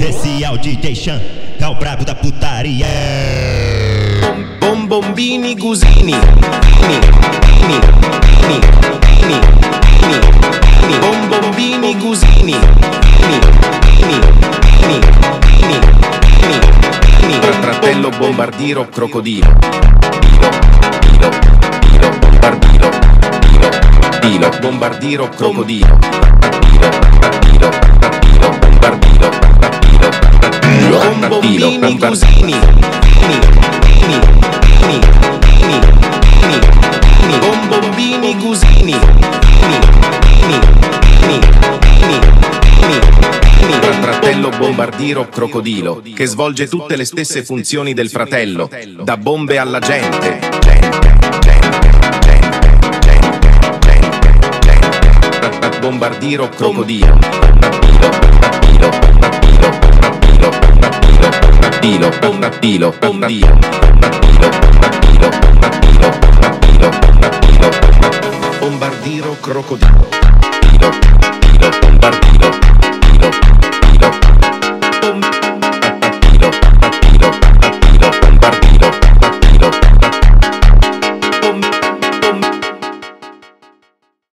especial DJ Chan, que é o brabo da putaria. Bombini Gusini, Bombini Gusini, Fratello bombardiro crocodilo, bombardiro crocodilo, Bombini Gusini, Bombini Gusini, fratello bombardiro crocodilo, che svolge tutte le stesse funzioni del fratello, da bombe alla gente. Bombardiro crocodilo, bombardiro,